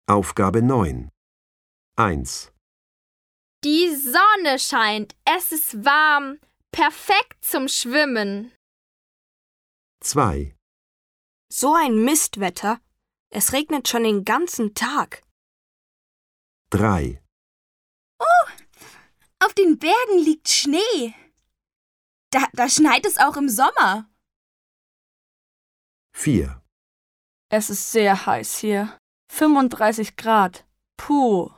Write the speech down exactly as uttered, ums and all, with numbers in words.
Aufgabe neun. eins. Die Sonne scheint, es ist warm, perfekt zum Schwimmen. zwei. So ein Mistwetter. Es regnet schon den ganzen Tag. drei. Auf den Bergen liegt Schnee. Da, da schneit es auch im Sommer. vier. Es ist sehr heiß hier. fünfunddreißig Grad. Puh.